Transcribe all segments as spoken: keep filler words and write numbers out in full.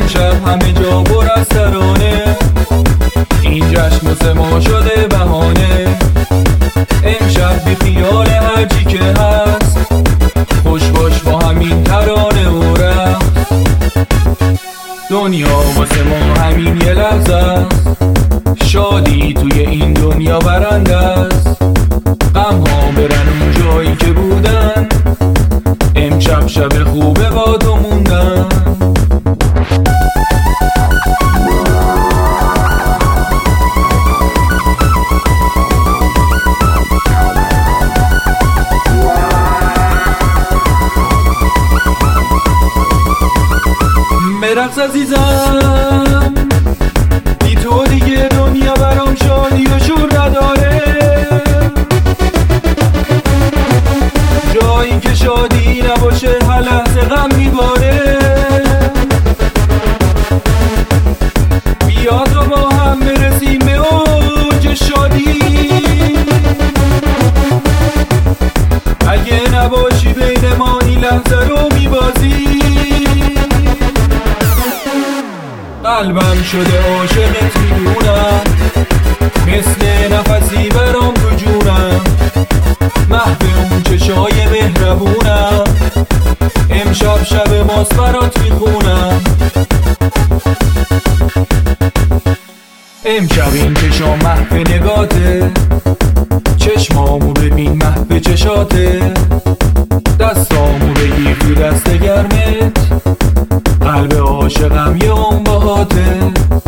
امشب همه جا پر از ترانه، این جشن واسه ما شده بهانه. امشب بی خیال هرچی که هست، خوش باش با همین ترانه و رقص. دنیا واسه ما همین یه لحظه است، شادی توی این دنیا برنده است. غم ها برن اون جایی که بودن، امشب شب خوبه با تو موندن. برقص عزیزم، بی تو دیگه دنیا برام شادی و شور نداره. جایی که شادی نباشه هر لحظه غم میباره. بیا تا با هم برسیم به اوج شادی، اگه نباشی بین ما این لحظه رو میبازی. قلبم شده عاشقت میدونم، مثل نفسی برام تو جونم. محو اون چشای مهربونم، امشب شب ماست برات میخونم. امشب این چشام محو نگاته، چشمامو ببین محو چشاته. دستامو بگیر تو دست گرمت، قلب عاشقم یه اون باهاته.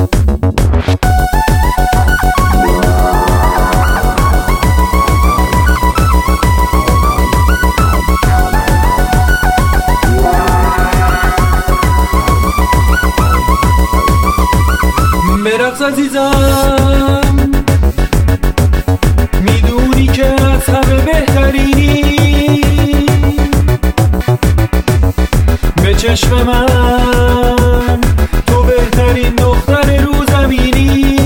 برقص عزیزم، میدونی که از همه بهترینی. به چشم من تو بهترین دختر رو زمینی.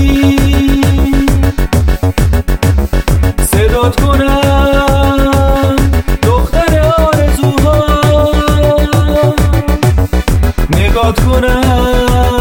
صدات کنم دختر آرزوها، نگات کنم